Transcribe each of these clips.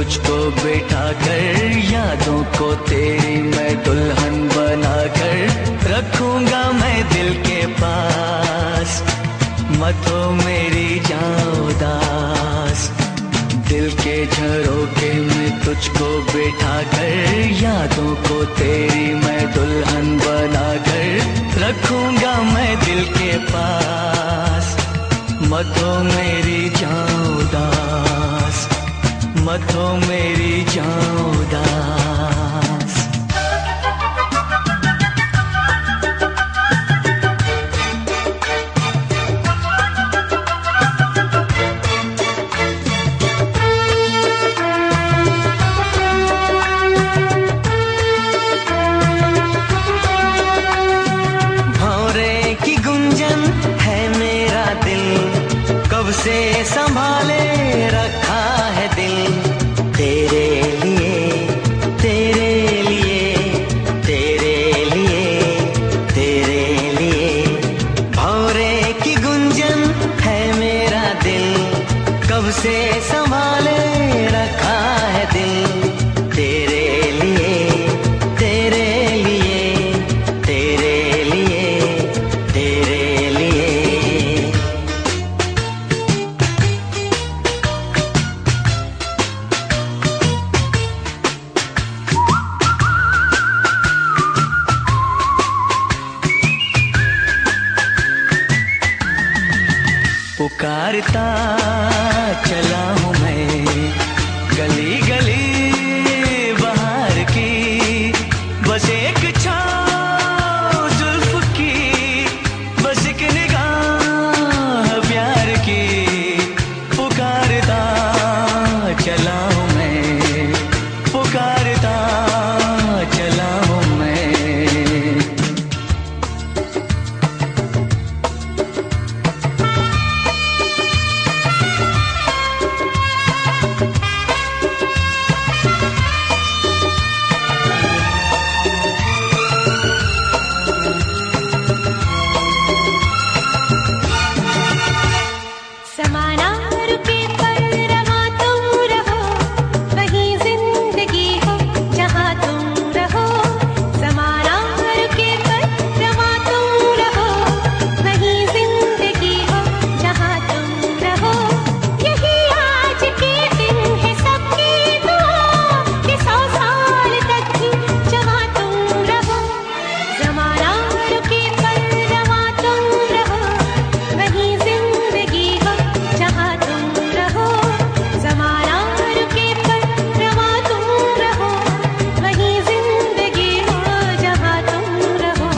तुझको बैठा कर, यादों को तेरी मैं दुल्हन बना कर रखूंगा मैं दिल के पास। मत हो मेरी जान उदास, दिल के झरोखे में तुझको बैठा कर, यादों को तेरी मैं दुल्हन बना कर रखूंगा मैं दिल के पास। मत हो मेरी जान उदास, मत हो मेरी जान उदास। भौरे की गुंजन है मेरा दिल, कब से संभाले रखा है दिल। तेरे लिए, तेरे लिए, तेरे लिए, तेरे लिए। भौरे की गुंजन है मेरा दिल, कब से संभाले रखा है दिल। तेरे लिए, तेरे लिए, तेरे लिए, तेरे लिए। पुकारता चला हूँ मैं गली गली बाहर की, बस एक छाँव जुल्फ की, बस एक निगाह प्यार की। पुकारता चला हूँ मैं, पुकारता चला हूँ मैं। समाना रुके पर रवा तुम रहो, वहीं जिंदगी हो जहाँ तुम रहो। समाना रुके पर रवा तुम रहो, वहीं जिंदगी हो जहाँ तुम रहो। यही आज के दिन है सबकी दुआ कि 100 साल तक ही जहाँ तुम रहो। समाना रुके पर रवा तुम रहो, वहीं जिंदगी हो जहाँ तुम रहो। ज़माना रुके पर रवा तुम रहो, वहीं जिंदगी हो जहाँ तुम रहो।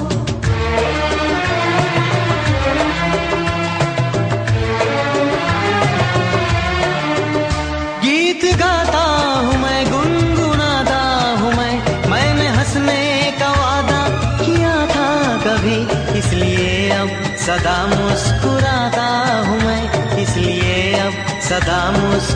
गीत गाता हूँ मैं, गुनगुनाता हूँ मैंने हंसने का वादा किया था कभी, इसलिए अब सदा मुस्कुराता हूँ मैं, इसलिए अब सदा मुस्कुराता